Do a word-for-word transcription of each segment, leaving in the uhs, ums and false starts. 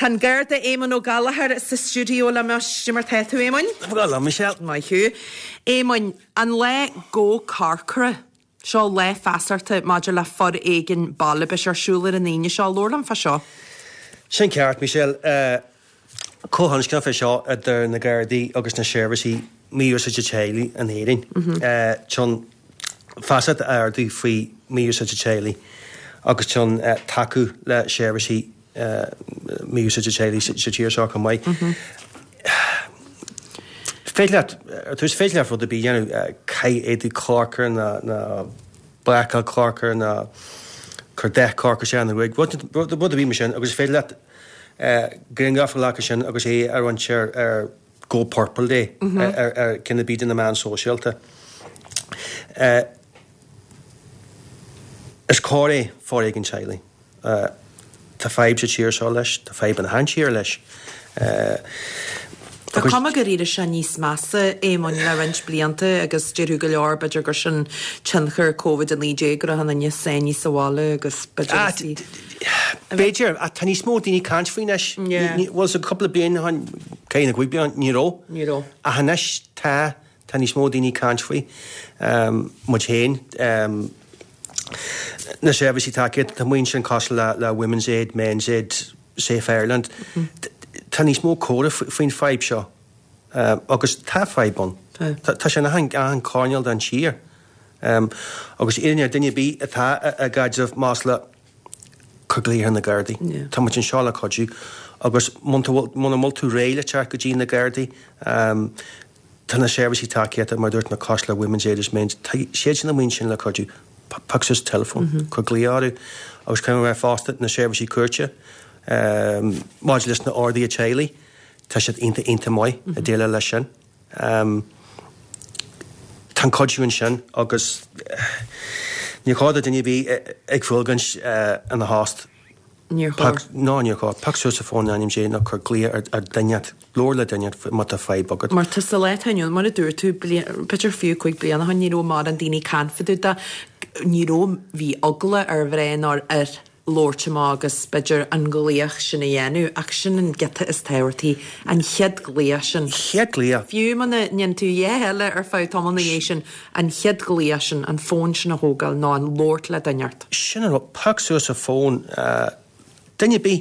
Tan Gerda Éamon ó Gallagher sa studio le me simar teú Éamon? Well, Michelle. Mai hiú. Éamon, an le go carcra. Seo le fasarta maidir le fod éigen balle be siúlar an aine seo lorlam fa seo. Sin ceart, Michelle, uh, cóhanscna fe seo idir na Gardaí agus na Seirbhísí míú sa téalaí an éirin. Chun fasad ardú faoi míú sa téalaí agus chun taú le Seirbhísí míú sa téalaí sa tíir seo go maiid. Féitleat, tuais féitleat fud a bí dhéanú cai éadú clárcar na bacal clárcar na chur dech clárcar sé an ruig. Bud a bí me sin, agus féitleat grin gafar lecha sin agus é ar an seir ar Go Purple Day ar cinna bíd in na man sóisialta. Is cóir é fór éigen tealaí. Tá feib sa tíir seo leis, tá feib an han tíir leis. Tá cuma go ríidir se níos massa Éamon le rint blianta agus dearú go leor beidir gur sin tinchar COVID an lídé gur hanna níos sé níos sála agus beidir Beidir, a tá níos mó daoine cáint faoin leis. Was a couple of bliana céine ghuiig blian níró. Níró. A hanis tá tá níos mó daoine cáint faoi mu chéin. Na Seirbhísí takeíocht tá muoin sin cos le Women's Aid, Men's Aid, Safe Ireland. Tá níos mó córa faoin feib seo agus tá feibban. Tá sin an cáineal den tír. Agus iarne duine bí atá a gaidirh más le chuglíar na Gardaí. Tá mu an seála chodú agus muna multú réile tear go dtí na Gardaí. Tá na Seirbhísí takeíocht a mar dúirt na cos le Women's Aid is Men's. Tá séad sin na muoin sin le chodú. Paxus telefón, chuglíáru agus caiim bheith fásta na Seirbhísí cuairte. Máid leis na ordaí a téalaí, tá siad inta inta mai a déile lei sin. Tá codúin sin agus ní cháda duine bhí ag fúilgan an na hást. Ná níor chád, paxú sa fón anim sé nach chur glí ar dainead, glór le dainead mat a feib agad. Mar tá sa leit hainún, mar a dúir tú Peter fiú chuig bliana han níró mar an daoine canfadú da níró bhí agla ar bhréin ar ar lórte agus beidir an gléach sin a dhéanú ach sin an geta is teirtí an chead gléach sin. Chead gléach? Fiú man na nien tú dhéheile ar fáid tomman na dhé sin an chead gléach sin an fón sin a hógal ná an lórt le daineart. Sin ar paxú sa fón Dinne bí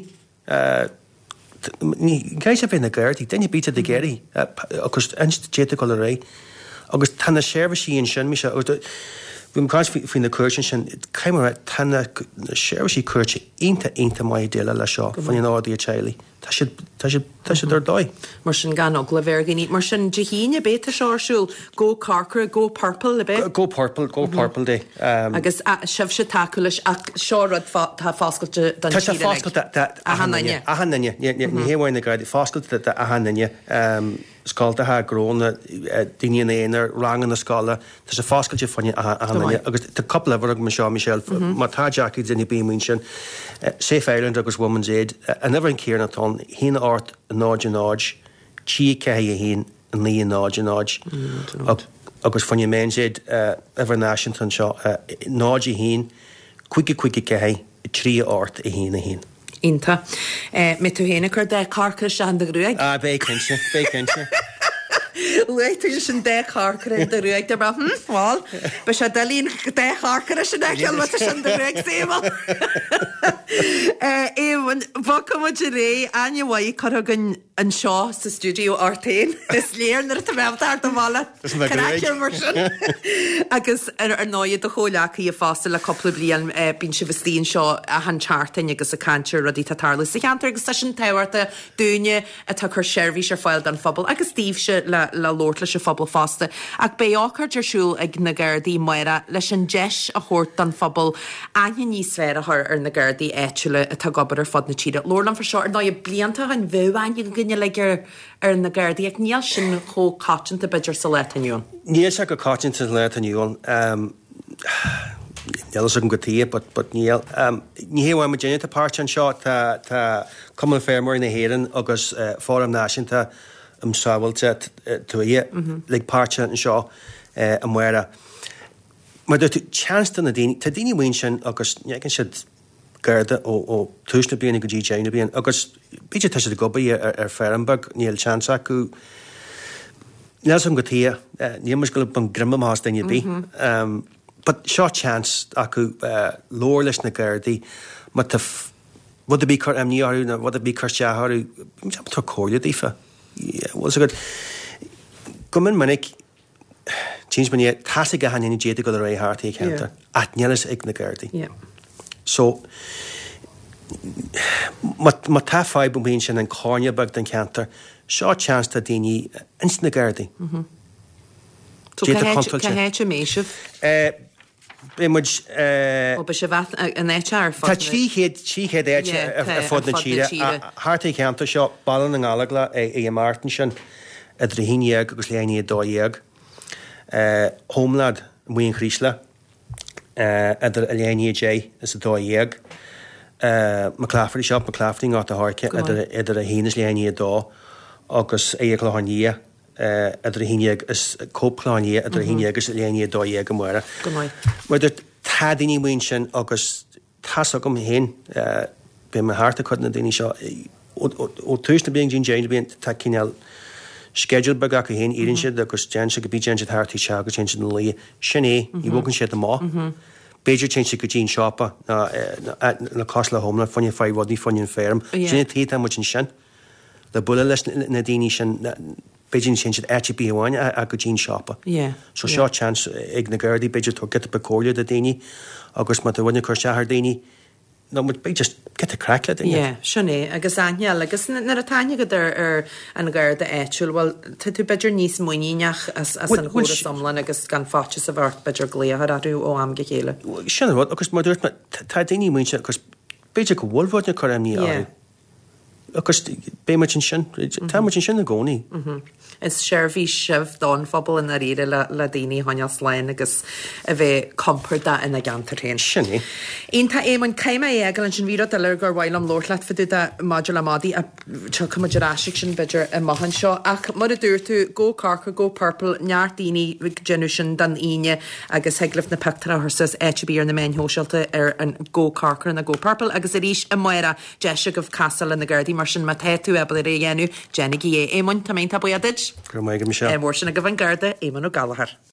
gaiis a bhí na Gardaí, dinne bí a de géirí agus einst déta go le ré agus tanna Seirbhísí sin mí se bhím cáis fao na cuairtin sin caiimar tanna Seirbhísí cuairte inta inta mai déile le seo fan an ádaí a téalaí. Tá siad ar dóid. Mar sin gan og le bhéirganí mar sin de híine béta seársúil Go Carcra, Go Purple le bé? Go Purple, Go Purple Day. Agus sibh se takeú leis ach seárad tá fáscailte den tíre. Tá sé fáscailte a hananne. A hananne. Ní héhhain na Gardaí fáscailte a hananne. Scáilta ha gróna daine éonar rangan na scála, tá sé fáscailte fanne a hananne. Agus tá couple bhar me seo Michelle, má tá Jackie duine bímún sin. Safe Ireland agus Women's Aid, a never an céarna tón, hín ort a náid a náid, tí cehí a hín a ní a náid a náid. Agus fanne Men's Aid ever Nashington seo, náid a hín, cuiige cuiige cehí, trí ort a hín a hín. Inta. Me tú héna chur de carcar se an de ruúig? Ah, bécinse, bécinse. Leitú sin de carcar in de ruúig, de bra, hm, fáil, be se dalín de carcar sin de ceal wat sin de ruúig sémal. Éamon, bhaca mu de ré, anya bhaí carhagan an seo sa studio artain, is léir nar a bhebta ar do bhla. Canaicear mar sin. Agus ar náiad a chóleacha a fásta le coppla blian bín si bhstíon seo a han chartain agus a cantir rudí tatarla. Sa cheantar agus sin tehairta dúine a tá chur Seirbhís ar fáil den fphobal agus tíobh le le lórt leis a fphobal fásta. Ach bé áchart arsúil ag na Gardaí maire leis an deis a chót den fphobal aine níos sfér ar na Gardaí éitiúile a tá gobar ar fod na tíre. Lorlan for seo ar náiad blianta an bhhain gnne le ar na Gardaí ag níl sin cho cáitinta beidir sa leit aniuon. Níl se go cáitinta leit aniuon. Níl se go tíí, but níl. Ní héhhain me déine apáirt an seo tá cumman fémór na héan agus fóram náisinta am sábhailte tú é le páirte an seo an muire. Mar dúirt tú teanstan na daoine, tá daoine bhain sin agus neagann siad garda ó túisna bíon go dtí déine bíon, agus bíidir tá sé gobaí ar Ferenberg níl chance acu Nelson go tí nímas go ban grimme más daine bí. But seo chance acu lór leis na gardaí mar tá bud a bí chu amníarú na bud a bí chu teatharú tá cóirle dífa. Bhil go go min minic James man tá go haine déad go ré hátaí cheanta atnelas ag na gardaí. So má tá fáib bhíonn sin an cáine bag den ceantar seo chance tá daoine ins na gardaí. Cahéite méisih? Bé muid be se bheit an éitear Tá tríchéad tríchéad éite ar fud na tíre. Hátaí ceanta seo ballan an gála é Martin sin a híineag agus léanaí dóíag. Homlad muon chrísle idir a léanaí dé is a dóíag. Macláfarí seo macláfarí á a háce idir a hínas léanaí dó agus é chláhaní idir a híineag is cópláí idir a híine agus léanaí dóíag go mura. Muidir tádaoine muon sin agus tá gom héin be mar háta chud na daoine seo ó túisna bíon dín déine bíon tá cineal schedule bag go héin íann siad agus déan se go bí déan thirtaí se agus sin na lí sin é í bhgan siad má. Beiidir te go dín seopa na cosla homna fanne fáhhadí fanin ferm. Sinna tí mu sin sin le bula leis na daoine sin Beijing sin etí bíháin a go dín seopa. So seo chance ag na gardaí beidir tú get a cóla a daoine agus má bhaine chu seathar daoine nó mu be just get a crack le daoine. Sinné agus aine agus nar a taine go ar an garda éitiúil bhil tú beidir níos muoíneach as an chóra somlan agus gan fáte sa bhart beidir gléothar aú ó am go chéile. Sinna agus má dúirt tá daoine muointe agus beidir go bhfuilhhaid na choimní á. Agus bé mar sin sin tá mar sin sin na gcónaí. Is seirbhí sibh don fphobal in a riire le daoine haneas lein agus a bheith comporda ina gantarthain. Sinné. Ionanta é man céime éagal an sin bhíad eile gur bhhail am lóirlaat fiú a maidir amádí a tu cumaidirráisiigh sin beidir i maihan seo ach mar a dúir tú go carcha go purple neart daoine genú sin dan aine agus heaglah na pectar thusas éitibí ar na main hóseilta ar an go carcha na go purple agus a ríis i mura deise go casal in na gardaí mar sin má tú ebal ré dhéanú Jenny é émon tá mé tá buiadiid. Gur mé go me se. Mór sin a go bhain garda éman ó galahar.